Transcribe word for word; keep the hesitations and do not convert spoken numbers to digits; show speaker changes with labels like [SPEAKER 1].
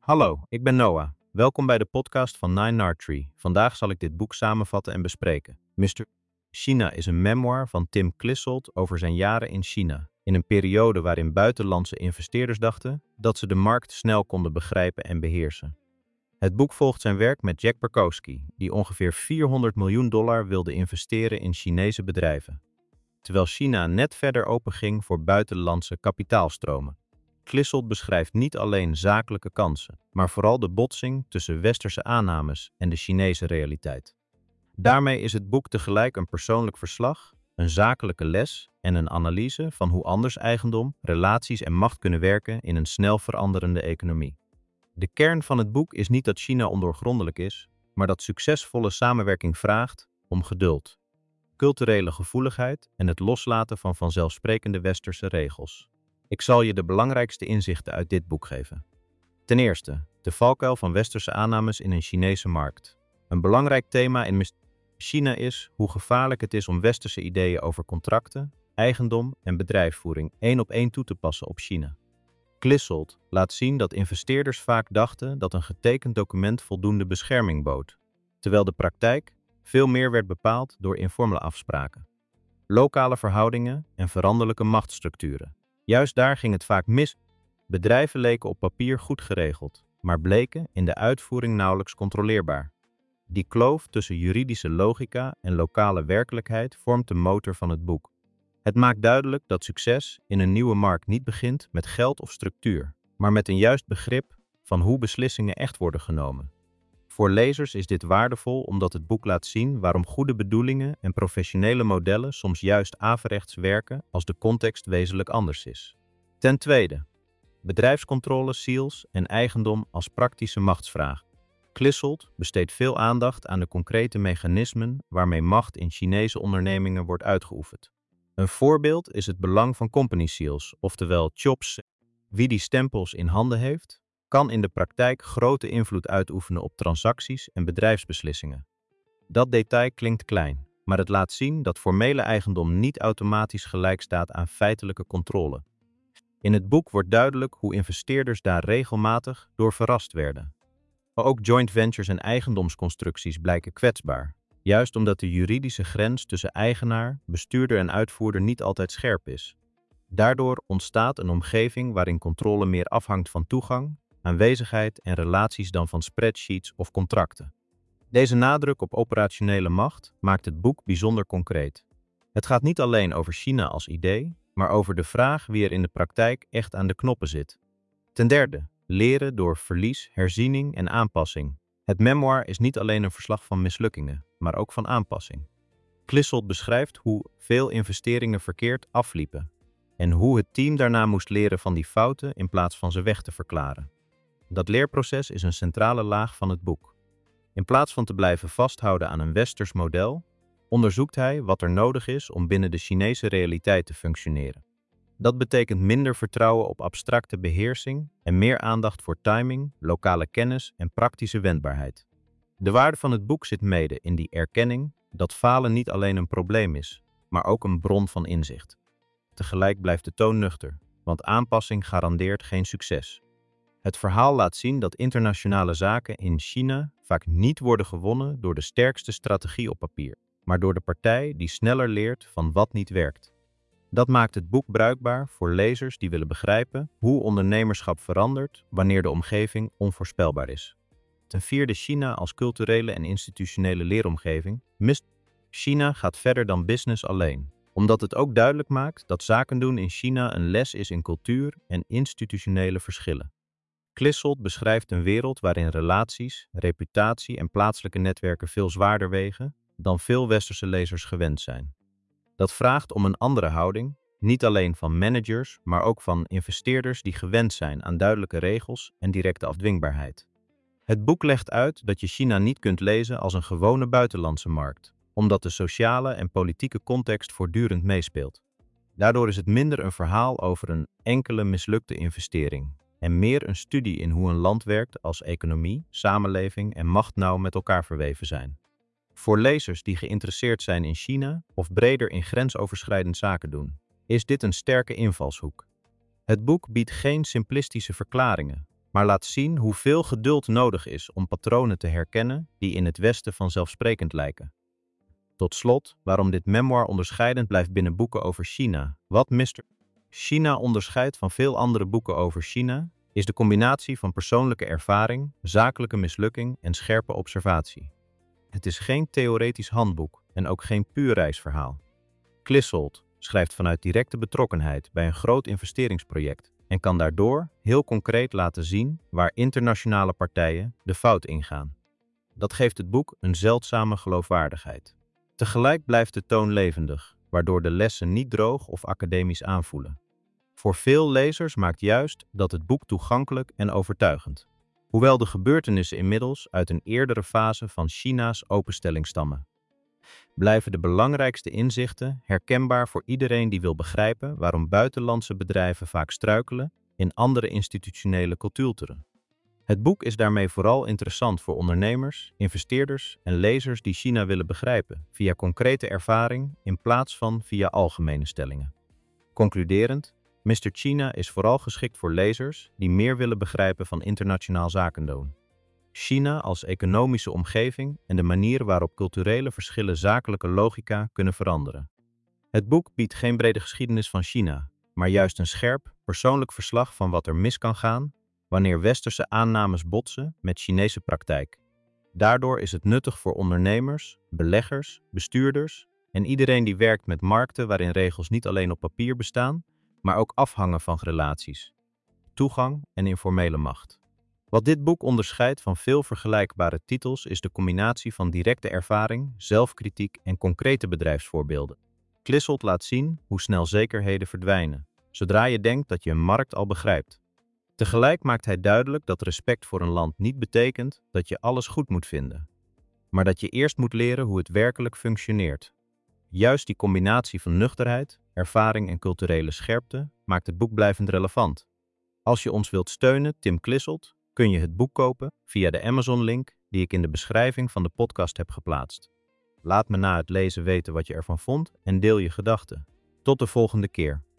[SPEAKER 1] Hallo, ik ben Noah. Welkom bij de podcast van Nine Nard Tree. Vandaag zal ik dit boek samenvatten en bespreken. mister China is een memoir van Tim Clissold over zijn jaren in China, in een periode waarin buitenlandse investeerders dachten dat ze de markt snel konden begrijpen en beheersen. Het boek volgt zijn werk met Jack Berkowski, die ongeveer vierhonderd miljoen dollar wilde investeren in Chinese bedrijven, terwijl China net verder openging voor buitenlandse kapitaalstromen. Clissold beschrijft niet alleen zakelijke kansen, maar vooral de botsing tussen westerse aannames en de Chinese realiteit. Daarmee is het boek tegelijk een persoonlijk verslag, een zakelijke les en een analyse van hoe anders eigendom, relaties en macht kunnen werken in een snel veranderende economie. De kern van het boek is niet dat China ondoorgrondelijk is, maar dat succesvolle samenwerking vraagt om geduld, culturele gevoeligheid en het loslaten van vanzelfsprekende westerse regels. Ik zal je de belangrijkste inzichten uit dit boek geven. Ten eerste, de valkuil van westerse aannames in een Chinese markt. Een belangrijk thema in China is hoe gevaarlijk het is om westerse ideeën over contracten, eigendom en bedrijfsvoering één op één toe te passen op China. Clissold laat zien dat investeerders vaak dachten dat een getekend document voldoende bescherming bood, terwijl de praktijk veel meer werd bepaald door informele afspraken, lokale verhoudingen en veranderlijke machtsstructuren. Juist daar ging het vaak mis. Bedrijven leken op papier goed geregeld, maar bleken in de uitvoering nauwelijks controleerbaar. Die kloof tussen juridische logica en lokale werkelijkheid vormt de motor van het boek. Het maakt duidelijk dat succes in een nieuwe markt niet begint met geld of structuur, maar met een juist begrip van hoe beslissingen echt worden genomen. Voor lezers is dit waardevol omdat het boek laat zien waarom goede bedoelingen en professionele modellen soms juist averechts werken als de context wezenlijk anders is. Ten tweede, bedrijfscontrole, seals en eigendom als praktische machtsvraag. Clissold besteedt veel aandacht aan de concrete mechanismen waarmee macht in Chinese ondernemingen wordt uitgeoefend. Een voorbeeld is het belang van company seals, oftewel chops. Wie die stempels in handen heeft, kan in de praktijk grote invloed uitoefenen op transacties en bedrijfsbeslissingen. Dat detail klinkt klein, maar het laat zien dat formele eigendom niet automatisch gelijk staat aan feitelijke controle. In het boek wordt duidelijk hoe investeerders daar regelmatig door verrast werden. Maar ook joint ventures en eigendomsconstructies blijken kwetsbaar, juist omdat de juridische grens tussen eigenaar, bestuurder en uitvoerder niet altijd scherp is. Daardoor ontstaat een omgeving waarin controle meer afhangt van toegang, aanwezigheid en relaties dan van spreadsheets of contracten. Deze nadruk op operationele macht maakt het boek bijzonder concreet. Het gaat niet alleen over China als idee, maar over de vraag wie er in de praktijk echt aan de knoppen zit. Ten derde, leren door verlies, herziening en aanpassing. Het memoir is niet alleen een verslag van mislukkingen, maar ook van aanpassing. Clissold beschrijft hoe veel investeringen verkeerd afliepen en hoe het team daarna moest leren van die fouten in plaats van ze weg te verklaren. Dat leerproces is een centrale laag van het boek. In plaats van te blijven vasthouden aan een westers model, onderzoekt hij wat er nodig is om binnen de Chinese realiteit te functioneren. Dat betekent minder vertrouwen op abstracte beheersing en meer aandacht voor timing, lokale kennis en praktische wendbaarheid. De waarde van het boek zit mede in die erkenning dat falen niet alleen een probleem is, maar ook een bron van inzicht. Tegelijk blijft de toon nuchter, want aanpassing garandeert geen succes. Het verhaal laat zien dat internationale zaken in China vaak niet worden gewonnen door de sterkste strategie op papier, maar door de partij die sneller leert van wat niet werkt. Dat maakt het boek bruikbaar voor lezers die willen begrijpen hoe ondernemerschap verandert wanneer de omgeving onvoorspelbaar is. Ten vierde, China als culturele en institutionele leeromgeving. China gaat verder dan business alleen, omdat het ook duidelijk maakt dat zaken doen in China een les is in cultuur en institutionele verschillen. Clissold beschrijft een wereld waarin relaties, reputatie en plaatselijke netwerken veel zwaarder wegen dan veel westerse lezers gewend zijn. Dat vraagt om een andere houding, niet alleen van managers, maar ook van investeerders die gewend zijn aan duidelijke regels en directe afdwingbaarheid. Het boek legt uit dat je China niet kunt lezen als een gewone buitenlandse markt, omdat de sociale en politieke context voortdurend meespeelt. Daardoor is het minder een verhaal over een enkele mislukte investering en meer een studie in hoe een land werkt als economie, samenleving en macht nauw met elkaar verweven zijn. Voor lezers die geïnteresseerd zijn in China of breder in grensoverschrijdend zaken doen, is dit een sterke invalshoek. Het boek biedt geen simplistische verklaringen, maar laat zien hoeveel geduld nodig is om patronen te herkennen die in het Westen vanzelfsprekend lijken. Tot slot, waarom dit memoir onderscheidend blijft binnen boeken over China. Wat mister China onderscheidt van veel andere boeken over China, is de combinatie van persoonlijke ervaring, zakelijke mislukking en scherpe observatie. Het is geen theoretisch handboek en ook geen puur reisverhaal. Clissold schrijft vanuit directe betrokkenheid bij een groot investeringsproject en kan daardoor heel concreet laten zien waar internationale partijen de fout ingaan. Dat geeft het boek een zeldzame geloofwaardigheid. Tegelijk blijft de toon levendig, waardoor de lessen niet droog of academisch aanvoelen. Voor veel lezers maakt juist dat het boek toegankelijk en overtuigend. Hoewel de gebeurtenissen inmiddels uit een eerdere fase van China's openstelling stammen, blijven de belangrijkste inzichten herkenbaar voor iedereen die wil begrijpen waarom buitenlandse bedrijven vaak struikelen in andere institutionele culturen. Het boek is daarmee vooral interessant voor ondernemers, investeerders en lezers die China willen begrijpen via concrete ervaring in plaats van via algemene stellingen. Concluderend, mister China is vooral geschikt voor lezers die meer willen begrijpen van internationaal zakendoen. China als economische omgeving en de manier waarop culturele verschillen zakelijke logica kunnen veranderen. Het boek biedt geen brede geschiedenis van China, maar juist een scherp, persoonlijk verslag van wat er mis kan gaan wanneer westerse aannames botsen met Chinese praktijk. Daardoor is het nuttig voor ondernemers, beleggers, bestuurders en iedereen die werkt met markten waarin regels niet alleen op papier bestaan, maar ook afhangen van relaties, toegang en informele macht. Wat dit boek onderscheidt van veel vergelijkbare titels is de combinatie van directe ervaring, zelfkritiek en concrete bedrijfsvoorbeelden. Clissold laat zien hoe snel zekerheden verdwijnen, zodra je denkt dat je een markt al begrijpt. Tegelijk maakt hij duidelijk dat respect voor een land niet betekent dat je alles goed moet vinden, maar dat je eerst moet leren hoe het werkelijk functioneert. Juist die combinatie van nuchterheid, ervaring en culturele scherpte maakt het boek blijvend relevant. Als je ons wilt steunen, Tim Clissold, kun je het boek kopen via de Amazon-link die ik in de beschrijving van de podcast heb geplaatst. Laat me na het lezen weten wat je ervan vond en deel je gedachten. Tot de volgende keer.